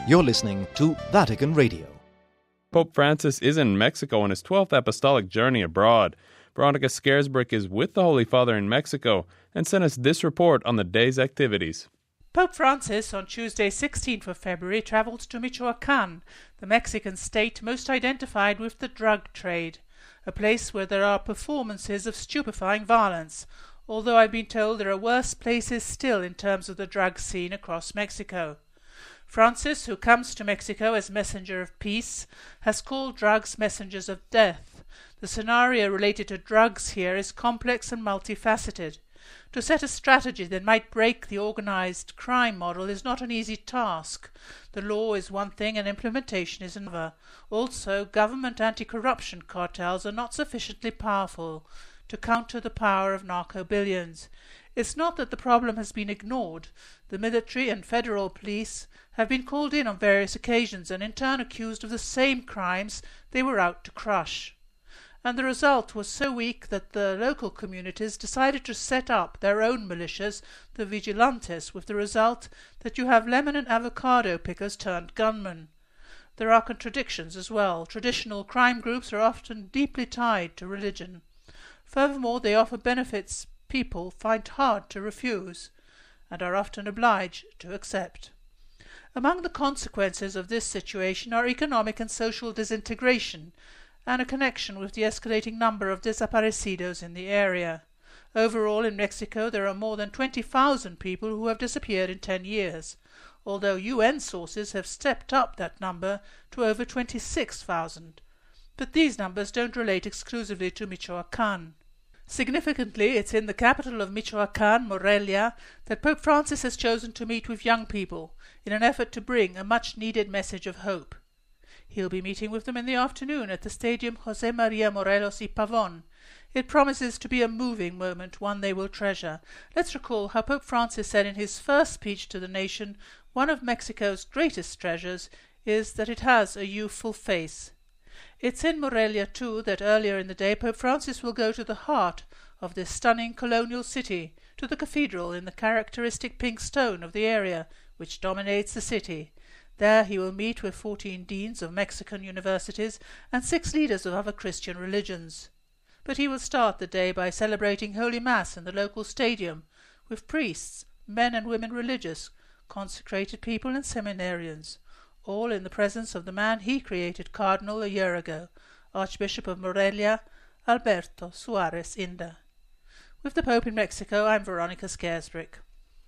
You're listening to Vatican Radio. Pope Francis is in Mexico on his 12th apostolic journey abroad. Veronica Scaresbrick is with the Holy Father in Mexico and sent us this report on the day's activities. Pope Francis, on Tuesday 16th of February, travelled to Michoacán, the Mexican state most identified with the drug trade, a place where there are performances of stupefying violence, although I've been told there are worse places still in terms of the drug scene across Mexico. Francis, who comes to Mexico as messenger of peace, has called drugs messengers of death. The scenario related to drugs here is complex and multifaceted. To set a strategy that might break the organized crime model is not an easy task. The law is one thing and implementation is another. Also, government anti-corruption cartels are not sufficiently powerful to counter the power of narco-billions. It's not that the problem has been ignored. The military and federal police have been called in on various occasions and in turn accused of the same crimes they were out to crush. And the result was so weak that the local communities decided to set up their own militias, the Vigilantes, with the result that you have lemon and avocado pickers turned gunmen. There are contradictions as well. Traditional crime groups are often deeply tied to religion. Furthermore, they offer benefits people find hard to refuse and are often obliged to accept. Among the consequences of this situation are economic and social disintegration and a connection with the escalating number of desaparecidos in the area. Overall, in Mexico, there are more than 20,000 people who have disappeared in 10 years, although UN sources have stepped up that number to over 26,000. But these numbers don't relate exclusively to Michoacán. Significantly, it's in the capital of Michoacán, Morelia, that Pope Francis has chosen to meet with young people in an effort to bring a much-needed message of hope. He'll be meeting with them in the afternoon at the Stadium José María Morelos y Pavón. It promises to be a moving moment, one they will treasure. Let's recall how Pope Francis said in his first speech to the nation, one of Mexico's greatest treasures is that it has a youthful face. It's in Morelia, too, that earlier in the day Pope Francis will go to the heart of this stunning colonial city, to the cathedral in the characteristic pink stone of the area which dominates the city. There he will meet with 14 deans of Mexican universities and 6 leaders of other Christian religions. But he will start the day by celebrating Holy Mass in the local stadium, with priests, men and women religious, consecrated people and seminarians, all in the presence of the man he created cardinal a year ago, Archbishop of Morelia, Alberto Suarez Inda. With the Pope in Mexico, I'm Veronica Scaresbrick.